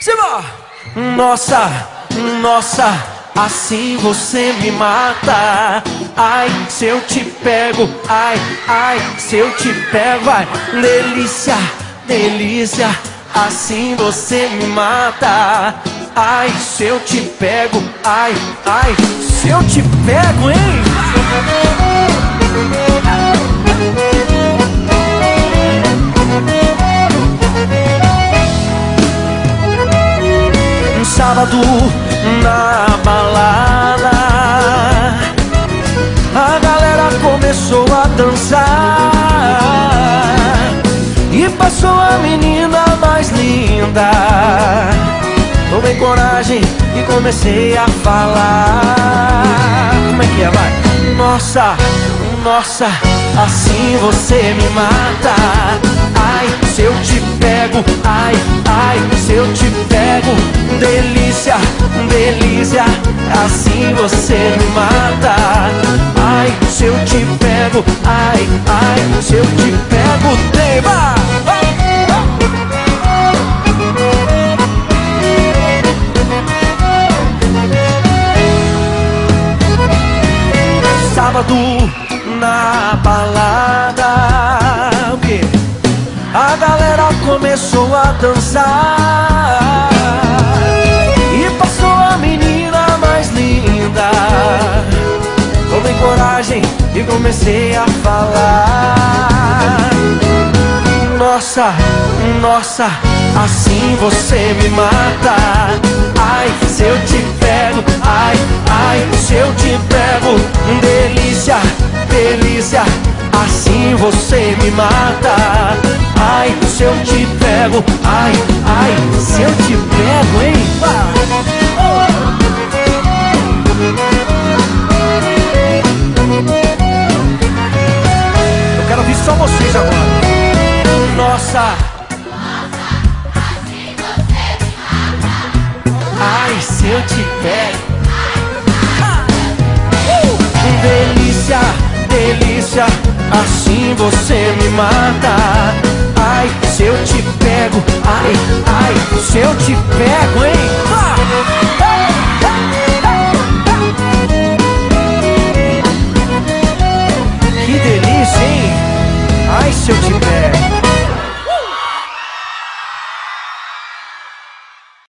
Simbora! Nossa, nossa, assim você me mata. Ai, se eu te pego, ai, ai, se eu te pego, vai. Delícia, delícia, assim você me mata. Ai, se eu te pego, ai, ai, se eu te pego, hein? Um sábado na balada, a galera começou a dançar e passou a menina mais linda. Tomei coragem e comecei a falar. Como é que é, vai? Nossa, nossa, assim você me mata. Ai, se eu te pego, ai, ai, se eu te pego. Delícia, delícia, assim você me mata. Ai, se eu te pego, ai, ai, se eu te pego. Tema! Sábado na balada, a galera começou a dançar e passou a menina mais linda. Tomei coragem e comecei a falar. Nossa, nossa, assim você me mata. Ai, se eu te pego, ai, ai, se eu te pego. Delícia, delícia, assim você me mata. Ai, se eu te pego, ai, ai, se eu te pego, hein? Eu quero ouvir só vocês agora. Nossa, assim você me mata. ai, se eu te pego. Delícia, delícia, assim você me mata. Ai, se eu te pego, ai, ai, se eu te pego, hein? Que delícia, hein? Ai, se eu te